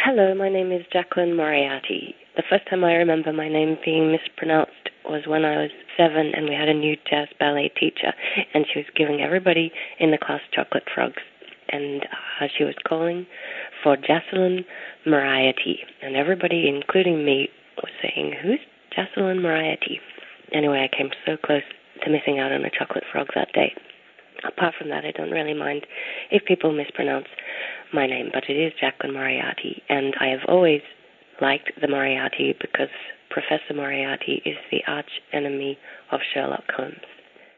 Hello, my name is Jacqueline Moriarty. The first time I remember my name being mispronounced was when I was 7 and we had a new jazz ballet teacher, and she was giving everybody in the class chocolate frogs, and she was calling for Jocelyn Moriarty, and everybody, including me, was saying, "Who's Jocelyn Moriarty?" Anyway, I came so close to missing out on a chocolate frog that day. Apart from that, I don't really mind if people mispronounce my name, but it is Jacqueline Moriarty, and I have always liked the Moriarty because Professor Moriarty is the arch enemy of Sherlock Holmes.